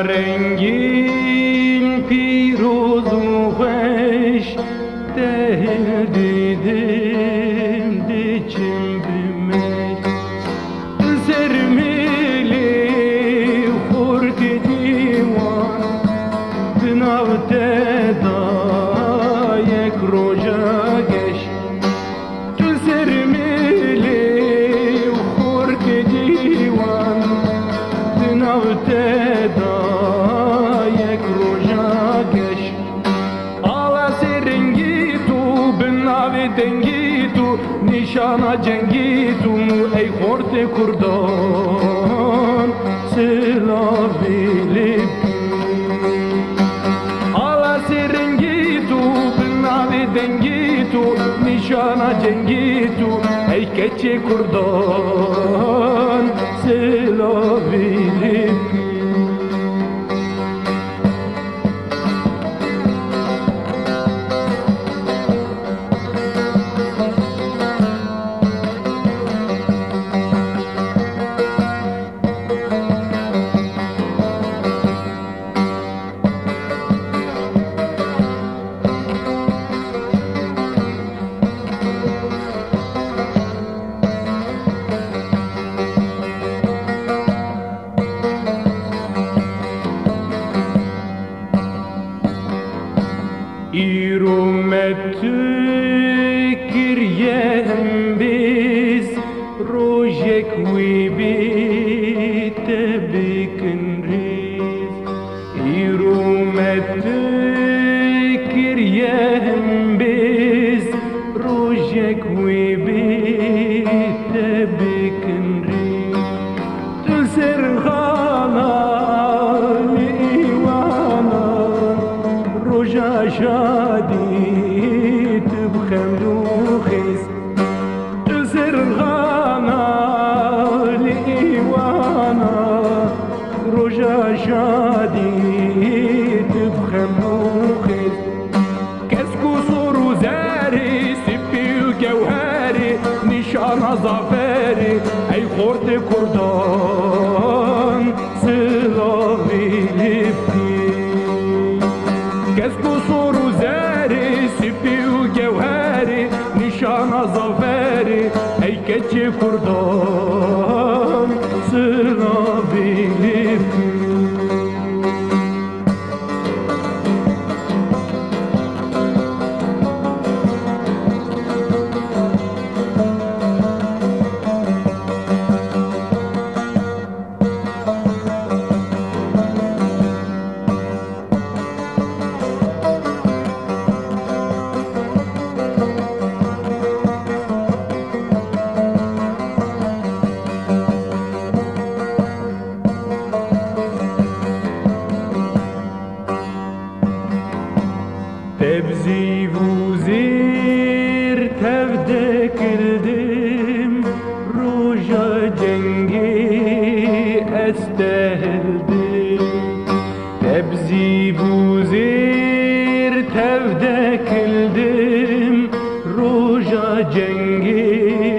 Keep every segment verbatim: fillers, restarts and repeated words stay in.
رنگین پیروز و خوش دهل دیدم دیچم بمش سرملی خورد دیوان بناو تدا یک روژا گش تو سرملی خورد دیوان بناو تدا یک روژا گش آلا سرنگی تو بناو دنگی تو نشانا جنگی تو ای خورد کردان سلاوی لبی آلا سرنگی تو بناو دنگی تو نشانا جنگی تو ای کچه کردان سلاوی لبی İrumet kiryen biz rojek wibit bikin riz İrumet kiryen biz rojek wibit bikin riz Tülserhana liwana roja شادی تبخم دوخیز تو سرغانا لیوانا روژا شادی تبخم دوخیز کسکو سورو زاری سپی و گوهری نشان زافری ای خورد کردان سلاوی لبی کسکو سورو زاری سپی و گوهری نشان زافری ای کچه کردان سلاوی لبی تبزی و زیر تبده کردیم روژا جنگی استهلدیم تبزی و زیر تبده کردیم روژا جنگی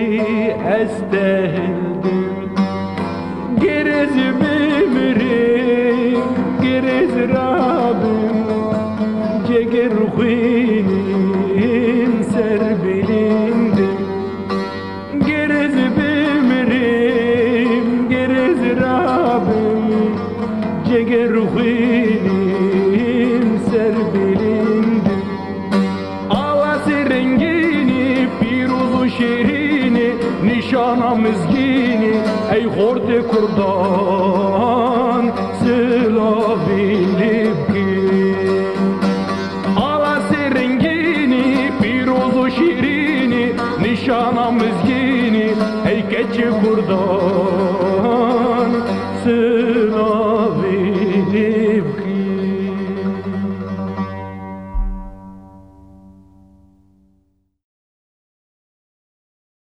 استهلدیم گرز بمیریم گرز رابیم جگر خوینیم سر بلندیم گرز بمیریم گرز رابیم جگر خوینیم سر بلندیم آواز رنگینی پیروز و شیرینی نشانم مزگینی ای خورد کردان